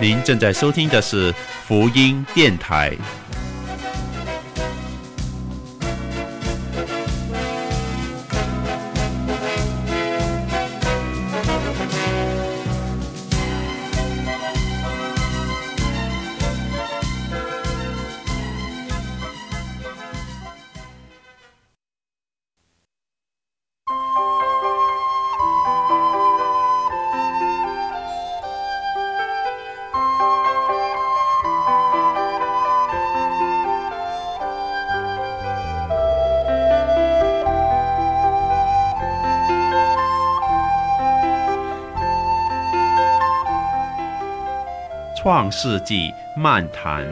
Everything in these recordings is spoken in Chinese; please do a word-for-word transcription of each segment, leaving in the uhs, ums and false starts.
您正在收听的是福音电台。创世纪漫谈。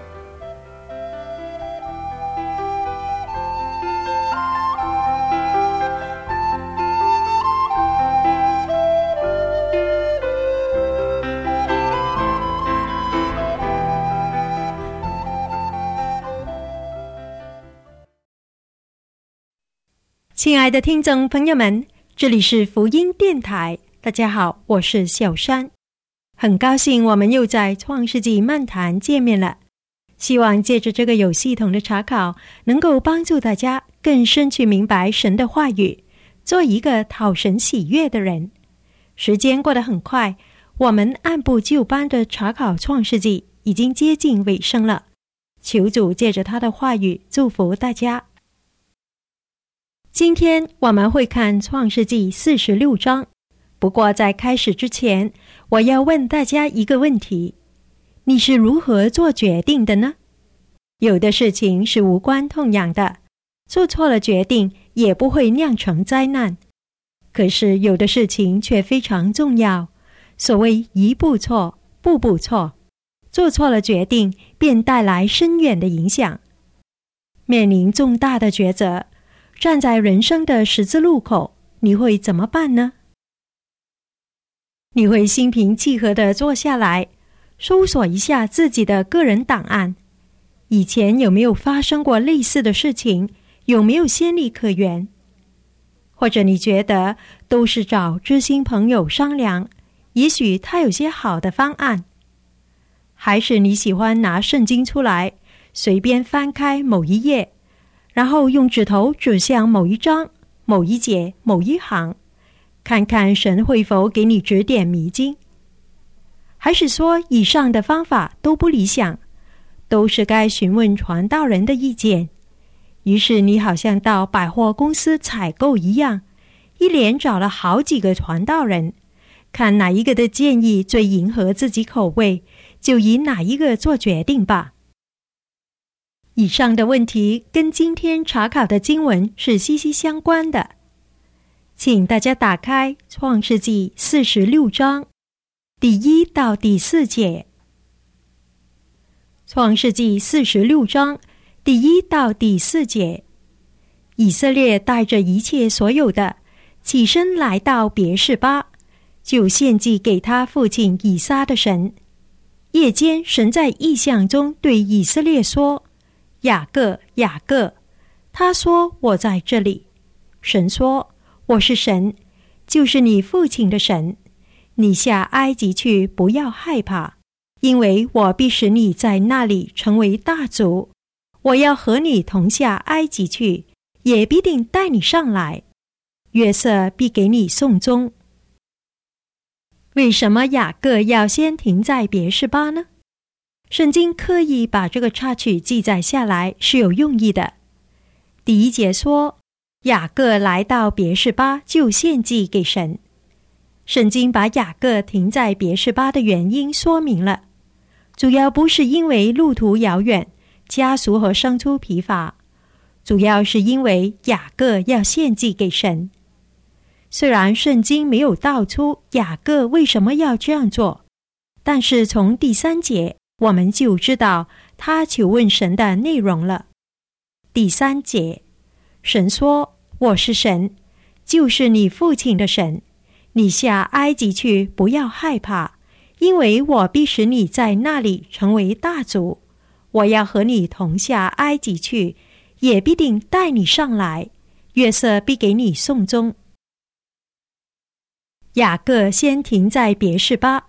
亲爱的听众朋友们，这里是福音电台，大家好，我是小山。很高兴我们又在创世纪漫谈见面了，希望借着这个有系统的查考，能够帮助大家更深去明白神的话语，做一个讨神喜悦的人。时间过得很快，我们按部就班的查考创世纪已经接近尾声了，求主借着他的话语祝福大家。今天我们会看创世纪四十六章，不过在开始之前，我要问大家一个问题：你是如何做决定的呢？有的事情是无关痛痒的，做错了决定也不会酿成灾难。可是有的事情却非常重要，所谓一步错，步步错，做错了决定便带来深远的影响。面临重大的抉择，站在人生的十字路口，你会怎么办呢？你会心平气和地坐下来，搜索一下自己的个人档案，以前有没有发生过类似的事情，有没有先例可援？或者你觉得都是找知心朋友商量，也许他有些好的方案？还是你喜欢拿圣经出来，随便翻开某一页，然后用指头指向某一章、某一节、某一行，看看神会否给你指点迷津？还是说以上的方法都不理想，都是该询问传道人的意见？于是你好像到百货公司采购一样，一连找了好几个传道人，看哪一个的建议最迎合自己口味，就以哪一个做决定吧。以上的问题跟今天查考的经文是息息相关的，请大家打开创世纪四十六章第一到第四节。创世纪四十六章第一到第四节，以色列带着一切所有的，起身来到别是巴，就献祭给他父亲以撒的神。夜间，神在异象中对以色列说：雅各，雅各。他说：我在这里。神说：我是神，就是你父亲的神。你下埃及去，不要害怕，因为我必使你在那里成为大族。我要和你同下埃及去，也必定带你上来。约瑟必给你送终。为什么雅各要先停在别是巴呢？圣经刻意把这个插曲记载下来是有用意的。第一节说，雅各来到别是巴就献祭给神。圣经把雅各停在别是巴的原因说明了，主要不是因为路途遥远，家属和牲畜疲乏，主要是因为雅各要献祭给神。虽然圣经没有道出雅各为什么要这样做，但是从第三节我们就知道他求问神的内容了。第三节，神说：我是神，就是你父亲的神。你下埃及去，不要害怕，因为我必使你在那里成为大族。我要和你同下埃及去，也必定带你上来。约瑟必给你送终。雅各先停在别是巴，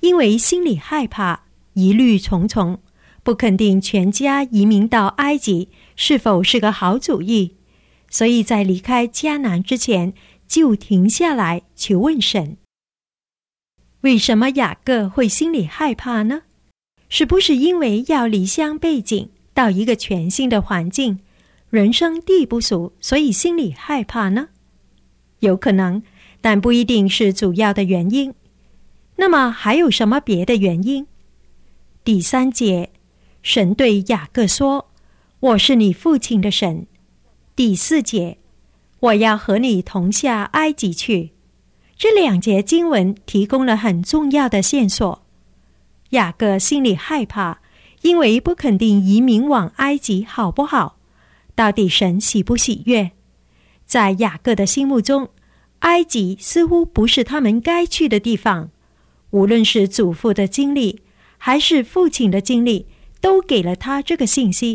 因为心里害怕，疑虑重重，不肯定全家移民到埃及是否是个好主意，所以在离开迦南之前就停下来求问神。为什么雅各会心里害怕呢？是不是因为要离乡背井到一个全新的环境，人生地不熟，所以心里害怕呢？有可能，但不一定是主要的原因。那么还有什么别的原因？第三节，神对雅各说，我是你父亲的神。第四节，我要和你同下埃及去。这两节经文提供了很重要的线索。雅各心里害怕，因为不肯定移民往埃及好不好，到底神喜不喜悦。在雅各的心目中，埃及似乎不是他们该去的地方，无论是祖父的经历还是父亲的经历，都给了他这个信息。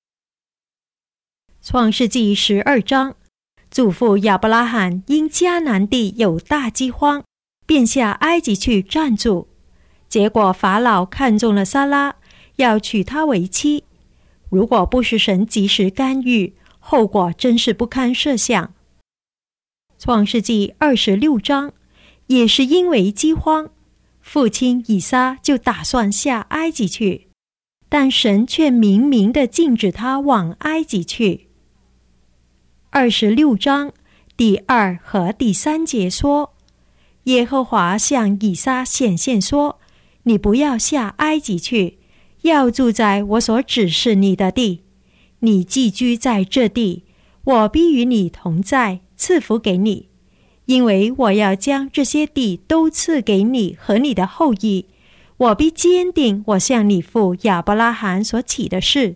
创世纪十二章，祖父亚伯拉罕因迦南地有大饥荒，便下埃及去暂住。结果法老看中了撒拉，要娶她为妻。如果不是神及时干预，后果真是不堪设想。创世纪二十六章，也是因为饥荒，父亲以撒就打算下埃及去，但神却明明地禁止他往埃及去。二十六章第二和第三节说，耶和华向以撒显现说，你不要下埃及去，要住在我所指示你的地。你寄居在这地，我必与你同在，赐福给你，因为我要将这些地都赐给你和你的后裔。我必坚定我向你父亚伯拉罕所起的事。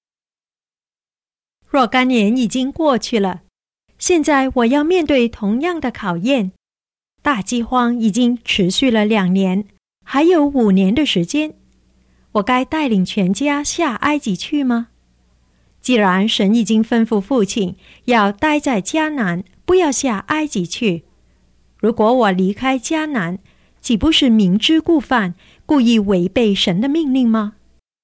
若干年已经过去了，现在我要面对同样的考验。大饥荒已经持续了两年，还有五年的时间。我该带领全家下埃及去吗？既然神已经吩咐父亲要待在迦南，不要下埃及去，如果我离开迦南，岂不是明知故犯，故意违背神的命令吗？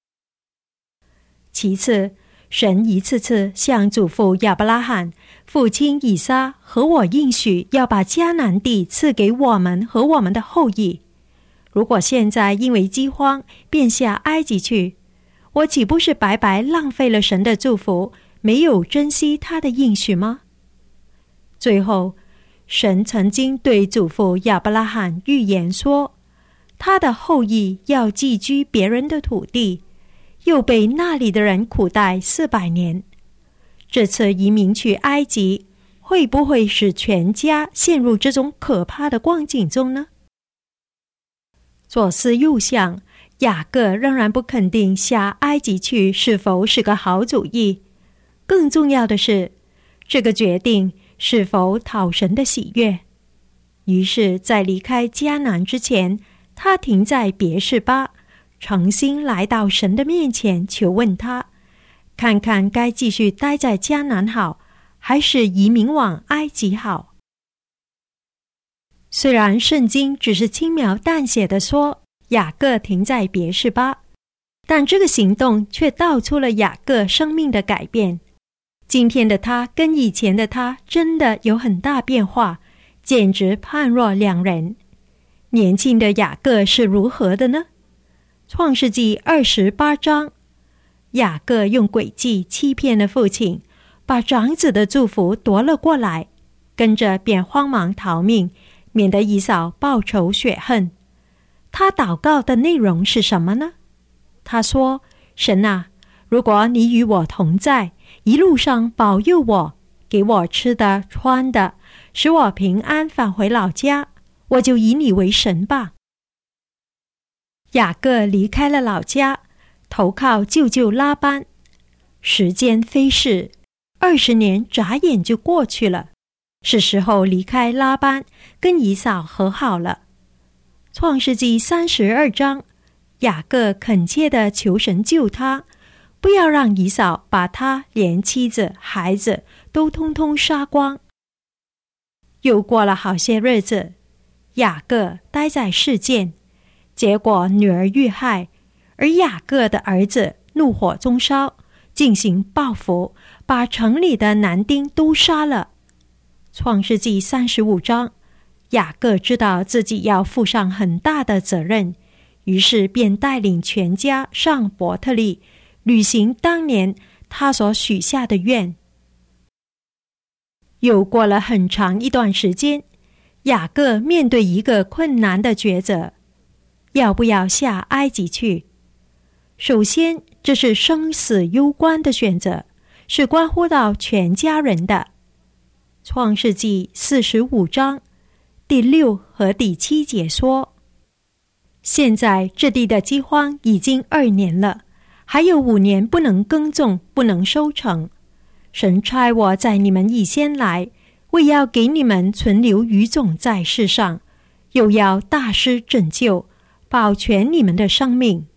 其次，神一次次向祖父亚伯拉罕、父亲以撒和我应许要把迦南地赐给我们和我们的后裔。如果现在因为饥荒便下埃及去，我岂不是白白浪费了神的祝福，没有珍惜他的应许吗？最后，神曾经对祖父亚伯拉罕预言说，他的后裔要寄居别人的土地，又被那里的人苦待四百年。这次移民去埃及，会不会使全家陷入这种可怕的光景中呢？左思右想，雅各仍然不肯定下埃及去是否是个好主意。更重要的是，这个决定是否讨神的喜悦。于是在离开迦南之前，他停在别是巴，诚心来到神的面前求问他，看看该继续待在迦南好，还是移民往埃及好。虽然圣经只是轻描淡写地说雅各停在别是巴，但这个行动却道出了雅各生命的改变。今天的他跟以前的他真的有很大变化，简直判若两人。年轻的雅各是如何的呢？创世纪二十八章，雅各用诡计欺骗了父亲，把长子的祝福夺了过来，跟着便慌忙逃命，免得以扫报仇雪恨。他祷告的内容是什么呢？他说，神啊，如果你与我同在，一路上保佑我，给我吃的穿的，使我平安返回老家，我就以你为神吧。雅各离开了老家，投靠舅舅拉班。时间飞逝，二十年眨眼就过去了，是时候离开拉班，跟以扫和好了。创世纪三十二章，雅各恳切地求神救他，不要让以扫把他连妻子孩子都通通杀光。又过了好些日子，雅各待在示剑， 结果女儿遇害，而雅各的儿子怒火中烧，进行报复，把城里的男丁都杀了。创世纪三十五章，雅各知道自己要负上很大的责任，于是便带领全家上伯特利，履行当年他所许下的愿。又过了很长一段时间，雅各面对一个困难的抉择，要不要下埃及去？首先，这是生死攸关的选择，是关乎到全家人的。创世纪四十五章第六和第七节说，现在这地的饥荒已经二年了，还有五年不能耕种，不能收成。神差我在你们以先来，为要给你们存留余种在世上，又要大施拯救，保全你们的生命。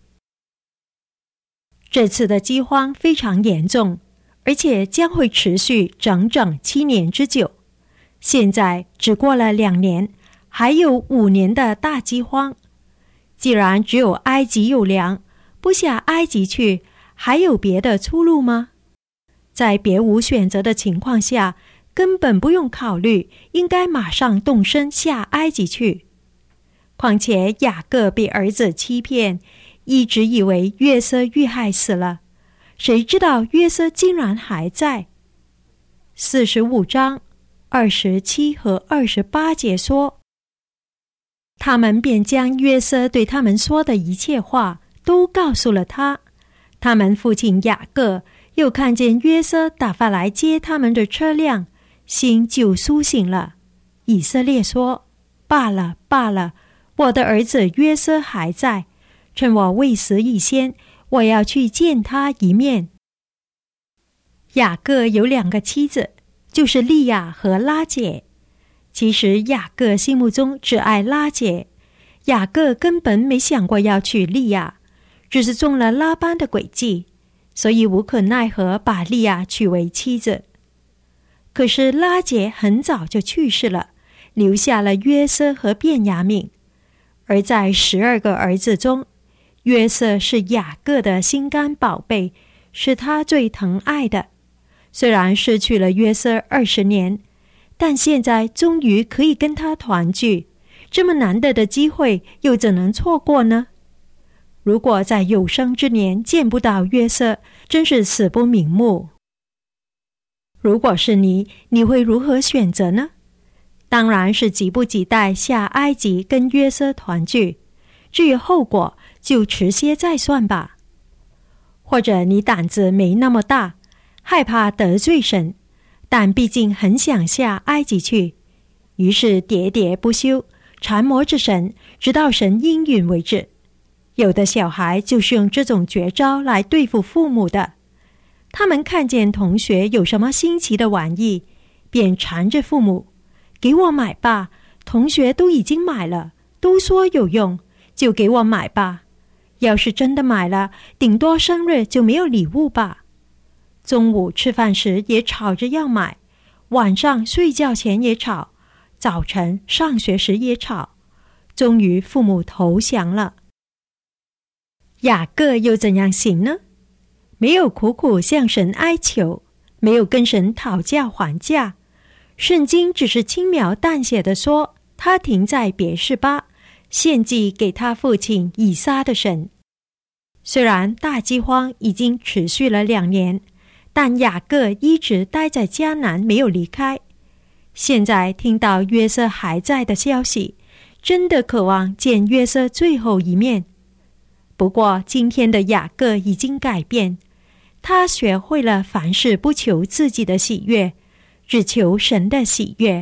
这次的饥荒非常严重，而且将会持续整整七年之久。现在只过了两年，还有五年的大饥荒。既然只有埃及有粮，不下埃及去，还有别的出路吗？在别无选择的情况下，根本不用考虑，应该马上动身下埃及去。况且雅各被儿子欺骗，一直以为约瑟遇害死了，谁知道约瑟竟然还在。四十五章二十七和二十八节说，他们便将约瑟对他们说的一切话都告诉了他。他们父亲雅各又看见约瑟打发来接他们的车辆，心就苏醒了。以色列说，罢了罢了，我的儿子约瑟还在，趁我未死以先，我要去见他一面。雅各有两个妻子，就是利亚和拉结。其实雅各心目中只爱拉结，雅各根本没想过要娶利亚，只是中了拉班的诡计，所以无可奈何把利亚娶为妻子。可是拉结很早就去世了，留下了约瑟和便雅悯。而在十二个儿子中，约瑟是雅各的心肝宝贝，是他最疼爱的。虽然失去了约瑟二十年，但现在终于可以跟他团聚，这么难得的机会又怎能错过呢？如果在有生之年见不到约瑟，真是死不瞑目。如果是你，你会如何选择呢？当然是急不及待下埃及跟约瑟团聚，至于后果就迟些再算吧。或者你胆子没那么大，害怕得罪神，但毕竟很想下埃及去，于是喋喋不休，缠磨着神，直到神应允为止。有的小孩就是用这种绝招来对付父母的。他们看见同学有什么新奇的玩意，便缠着父母，给我买吧，同学都已经买了，都说有用，就给我买吧。要是真的买了，顶多生日就没有礼物吧。中午吃饭时也吵着要买，晚上睡觉前也吵，早晨上学时也吵。终于父母投降了。雅各又怎样行呢？没有苦苦向神哀求，没有跟神讨价还价。圣经只是轻描淡写地说，他停在别是巴，献祭给他父亲以撒的神。虽然大饥荒已经持续了两年，但雅各一直待在迦南，没有离开。现在听到约瑟还在的消息，真的渴望见约瑟最后一面。不过今天的雅各已经改变，他学会了凡事不求自己的喜悦，只求神的喜悦。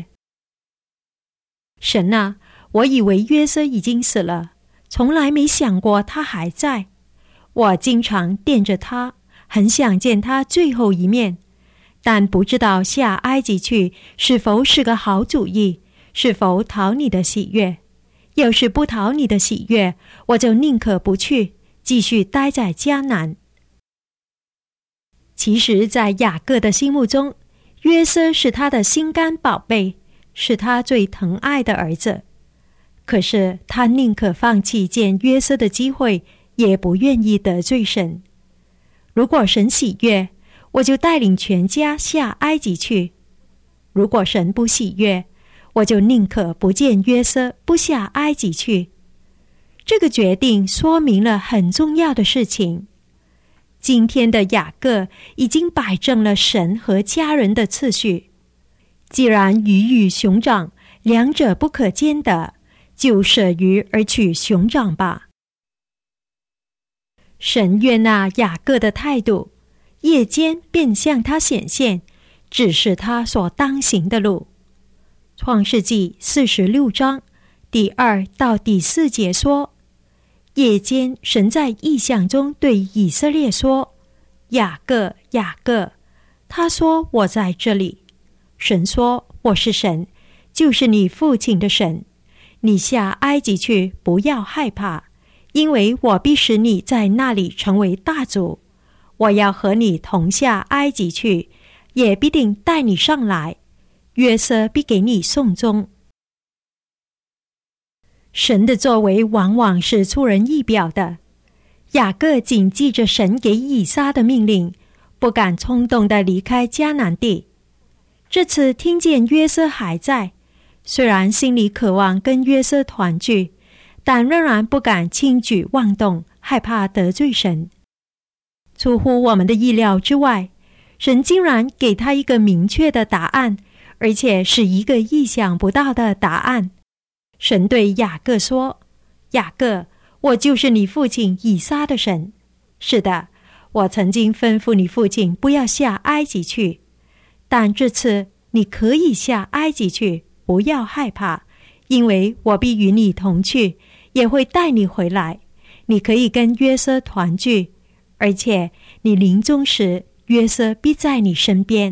神啊，我以为约瑟已经死了，从来没想过他还在。我经常惦着他，很想见他最后一面，但不知道下埃及去是否是个好主意，是否讨你的喜悦。要是不讨你的喜悦，我就宁可不去，继续待在迦南。其实在雅各的心目中，约瑟是他的心肝宝贝，是他最疼爱的儿子。 可是他宁可放弃见约瑟的机会，也不愿意得罪神。如果神喜悦，我就带领全家下埃及去；如果神不喜悦，我就宁可不见约瑟，不下埃及去。这个决定说明了很重要的事情。今天的雅各已经摆正了神和家人的次序。既然鱼与熊掌两者不可兼得，就舍鱼而取熊掌吧。神悦纳雅各的态度，夜间便向他显现，指示他所当行的路。创世纪四十六章第二到第四节说，夜间神在异象中对以色列说，雅各，雅各。他说，我在这里。神说，我是神，就是你父亲的神。你下埃及去，不要害怕，因为我必使你在那里成为大族。我要和你同下埃及去，也必定带你上来。约瑟必给你送终。神的作为往往是出人意表的。雅各谨记着神给以撒的命令，不敢冲动地离开迦南地。这次听见约瑟还在，虽然心里渴望跟约瑟团聚，但仍然不敢轻举妄动，害怕得罪神。出乎我们的意料之外，神竟然给他一个明确的答案，而且是一个意想不到的答案。神对雅各说，雅各，我就是你父亲以撒的神。是的，我曾经吩咐你父亲不要下埃及去，但这次你可以下埃及去，不要害怕，因为我必与你同去，也会带你回来。你可以跟约瑟团聚，而且你临终时，约瑟必在你身边。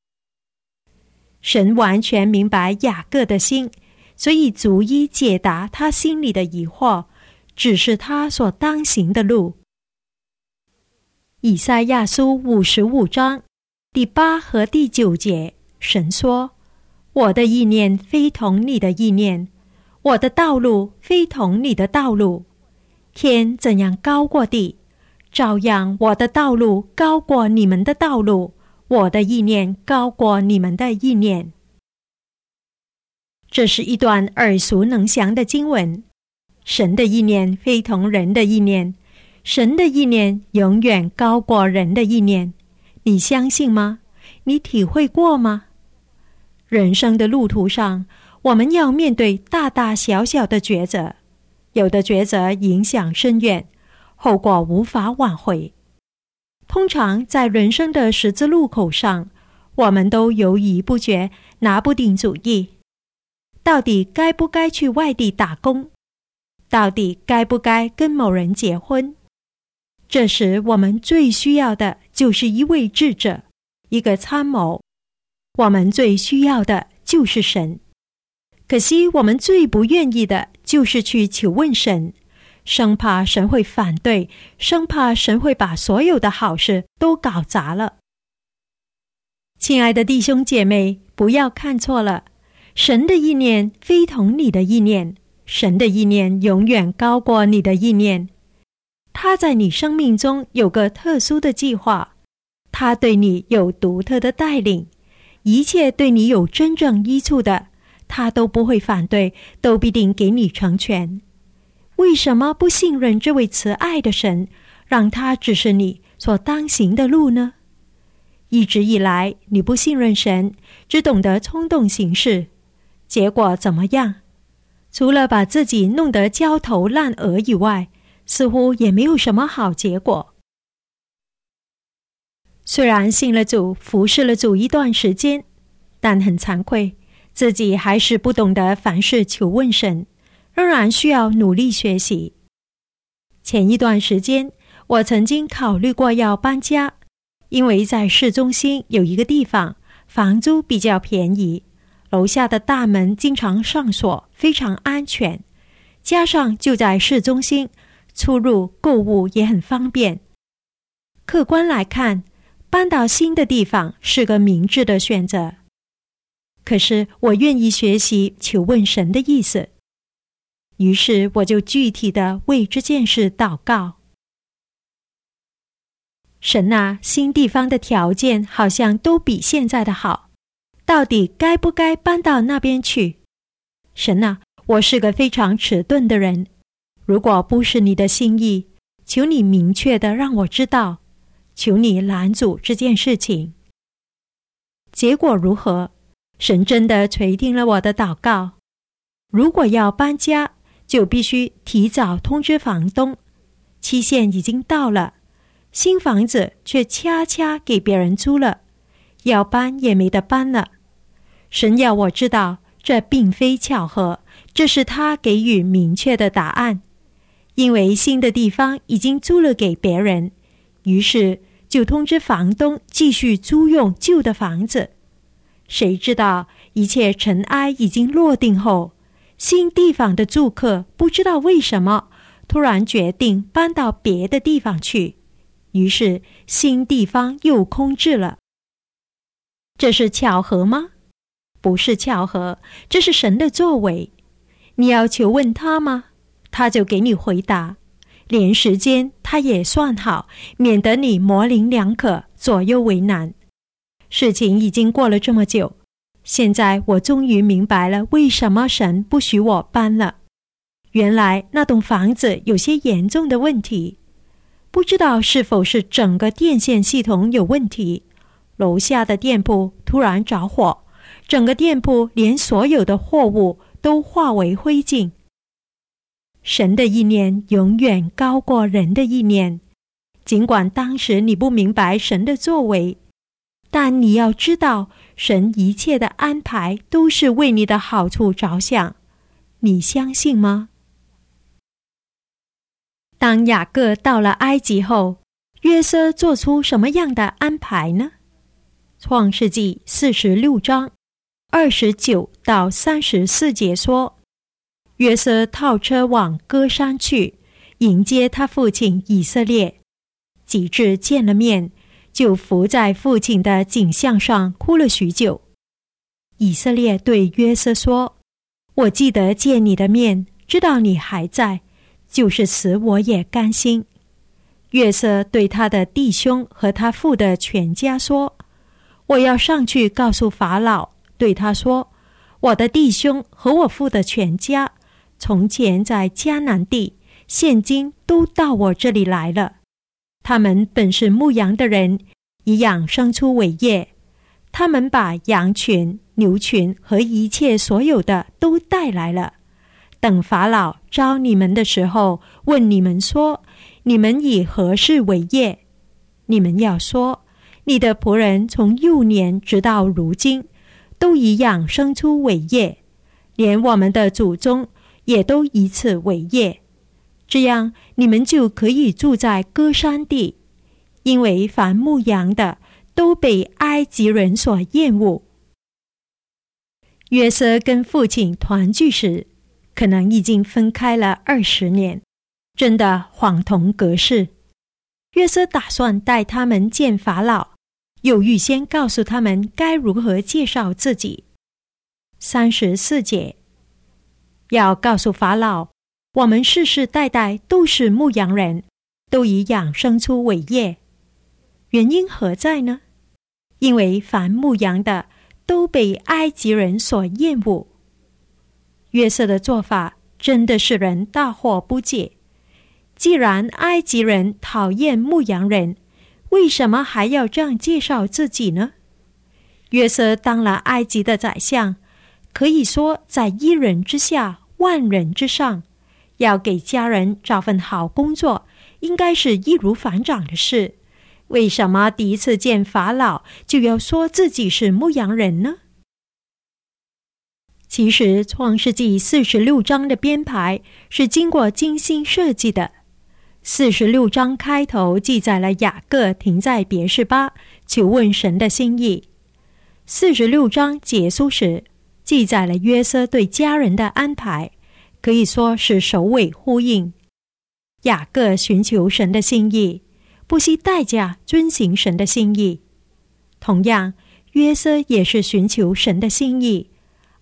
神完全明白雅各的心，所以逐一解答他心里的疑惑，指示他所当行的路。以赛亚书五十五章第八和第九节，神说，我的意念非同你的意念，我的道路非同你的道路。天怎样高过地，照样我的道路高过你们的道路，我的意念高过你们的意念。这是一段耳熟能详的经文。神的意念非同人的意念，神的意念永远高过人的意念。你相信吗？你体会过吗？人生的路途上，我们要面对大大小小的抉择，有的抉择影响深远，后果无法挽回。通常在人生的十字路口上，我们都犹豫不决，拿不定主意。到底该不该去外地打工？到底该不该跟某人结婚？这时我们最需要的就是一位智者，一个参谋。我们最需要的就是神。可惜我们最不愿意的就是去求问神，生怕神会反对，生怕神会把所有的好事都搞砸了。亲爱的弟兄姐妹，不要看错了，神的意念非同你的意念，神的意念永远高过你的意念。他在你生命中有个特殊的计划，他对你有独特的带领，一切对你有真正益处的，他都不会反对，都必定给你成全。为什么不信任这位慈爱的神，让他指示你所当行的路呢？一直以来你不信任神，只懂得冲动行事，结果怎么样？除了把自己弄得焦头烂额以外，似乎也没有什么好结果。虽然信了主，服侍了主一段时间，但很惭愧，自己还是不懂得凡事求问神，仍然需要努力学习。前一段时间，我曾经考虑过要搬家，因为在市中心有一个地方，房租比较便宜，楼下的大门经常上锁，非常安全，加上就在市中心，出入购物也很方便。客观来看，搬到新的地方是个明智的选择。可是我愿意学习求问神的意思。 于是我就具体的为这件事祷告。神啊，新地方的条件好像都比现在的好，到底该不该搬到那边去？神啊，我是个非常迟钝的人，如果不是你的心意，求你明确的让我知道，求你拦阻这件事情。结果如何？神真的垂听了我的祷告。如果要搬家，就必须提早通知房东，期限已经到了，新房子却恰恰给别人租了，要搬也没得搬了。神要我知道，这并非巧合，这是他给予明确的答案。因为新的地方已经租了给别人，于是就通知房东继续租用旧的房子。谁知道一切尘埃已经落定后，新地方的住客不知道为什么突然决定搬到别的地方去，于是新地方又空置了。这是巧合吗？不是巧合，这是神的作为。你要求问他吗？他就给你回答，连时间他也算好，免得你模棱两可，左右为难。事情已经过了这么久，现在我终于明白了为什么神不许我搬了。原来那栋房子有些严重的问题，不知道是否是整个电线系统有问题，楼下的店铺突然着火，整个店铺连所有的货物都化为灰烬。神的意念永远高过人的意念，尽管当时你不明白神的作为，但你要知道，神一切的安排都是为你的好处着想。你相信吗？当雅各到了埃及后，约瑟做出什么样的安排呢？创世纪四十六章二十九到三十四节说，约瑟套车往歌山去，迎接他父亲以色列。及至见了面，就伏在父亲的颈项上哭了许久。以色列对约瑟说，我记得见你的面，知道你还在，就是死我也甘心。约瑟对他的弟兄和他父的全家说，我要上去告诉法老，对他说，我的弟兄和我父的全家从前在迦南地，现今都到我这里来了。他们本是牧羊的人，以养牲畜为业，他们把羊群、牛群和一切所有的都带来了。等法老招你们的时候，问你们说，你们以何事为业？你们要说，你的仆人从幼年直到如今，都以养牲畜为业，连我们的祖宗也都以此为业。这样你们就可以住在歌山地，因为凡牧羊的都被埃及人所厌恶。约瑟跟父亲团聚时，可能已经分开了二十年，真的恍同隔世。约瑟打算带他们见法老，又预先告诉他们该如何介绍自己。三十四节，要告诉法老，我们世世代代都是牧羊人，都以养牲畜为业。原因何在呢？因为凡牧羊的都被埃及人所厌恶。约瑟的做法真的使人大惑不解。既然埃及人讨厌牧羊人，为什么还要这样介绍自己呢？约瑟当了埃及的宰相，可以说在一人之下，万人之上，要给家人找份好工作，应该是易如反掌的事。为什么第一次见法老就要说自己是牧羊人呢？其实创世纪四十六章的编排是经过精心设计的。四十六章开头记载了雅各停在别是巴，求问神的心意。四十六章结束时，记载了约瑟对家人的安排，可以说是首尾呼应。雅各寻求神的心意，不惜代价遵行神的心意。同样，约瑟也是寻求神的心意，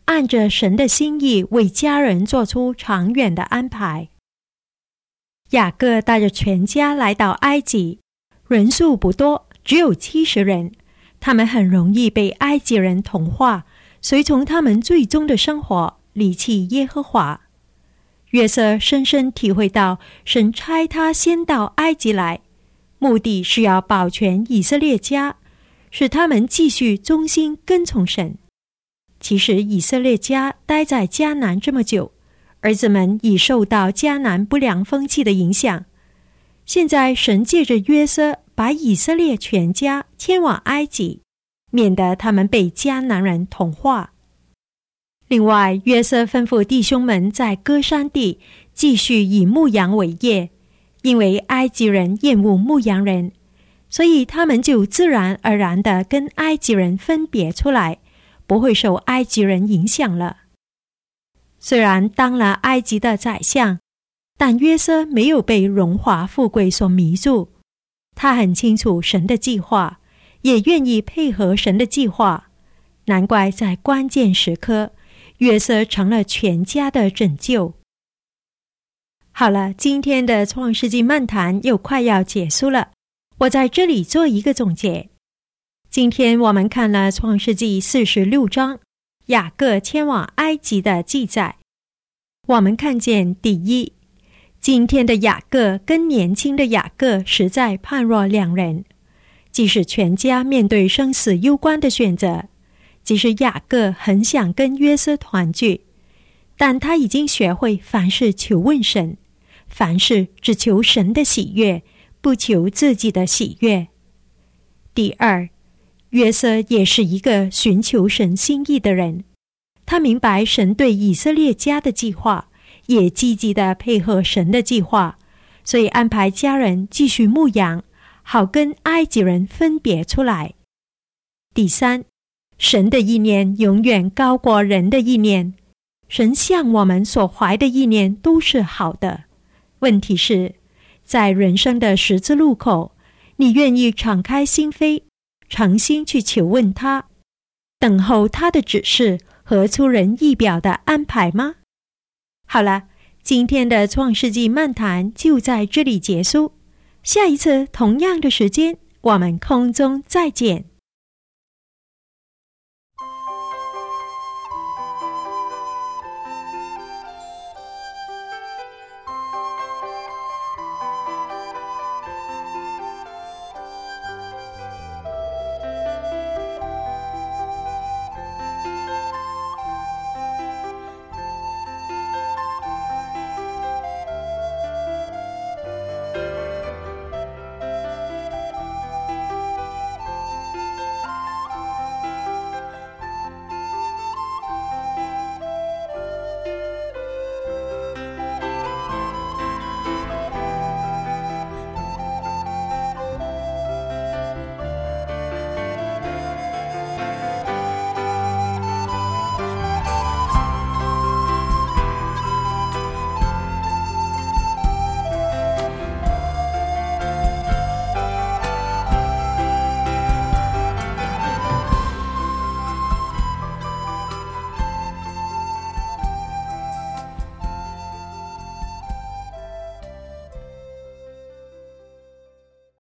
按着神的心意为家人做出长远的安排。雅各带着全家来到埃及，人数不多，只有七十人。他们很容易被埃及人同化，随从他们最终的生活，离弃耶和华。约瑟深深体会到神差他先到埃及来，目的是要保全以色列家，使他们继续忠心跟从神。其实以色列家待在迦南这么久，儿子们已受到迦南不良风气的影响。现在神借着约瑟把以色列全家迁往埃及，免得他们被迦南人同化。另外，约瑟吩咐弟兄们在歌珊地继续以牧羊为业，因为埃及人厌恶牧羊人，所以他们就自然而然地跟埃及人分别出来，不会受埃及人影响了。虽然当了埃及的宰相，但约瑟没有被荣华富贵所迷住，他很清楚神的计划，也愿意配合神的计划。难怪在关键时刻，约瑟成了全家的拯救。好了，今天的创世纪漫谈又快要结束了，我在这里做一个总结。今天我们看了创世纪四十六章雅各迁往埃及的记载。我们看见，第一，今天的雅各跟年轻的雅各实在判若两人。即使全家面对生死攸关的选择，即使雅各很想跟约瑟团聚，但他已经学会凡事求问神，凡事只求神的喜悦，不求自己的喜悦。第二，约瑟也是一个寻求神心意的人，他明白神对以色列家的计划，也积极地配合神的计划，所以安排家人继续牧羊，好跟埃及人分别出来。第三，神的意念永远高过人的意念，神向我们所怀的意念都是好的。问题是，在人生的十字路口，你愿意敞开心扉，诚心去求问他，等候他的指示和出人意表的安排吗？好了，今天的创世纪漫谈就在这里结束，下一次同样的时间，我们空中再见。